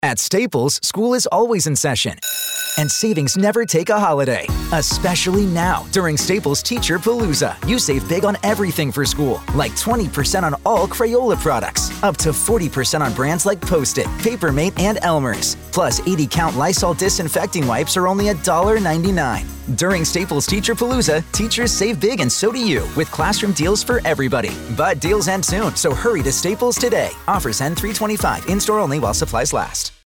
At Staples, school is always in session, and savings never take a holiday, especially now during Staples Teacher Palooza. You save big on everything for school, like 20% on all Crayola products, up to 40% on brands like Post-it, Papermate, and Elmer's. Plus, 80-count Lysol disinfecting wipes are only $1.99. During Staples Teacher Palooza, teachers save big and so do you, with classroom deals for everybody. But deals end soon, so hurry to Staples today. Offers end 3/25, in-store only while supplies last.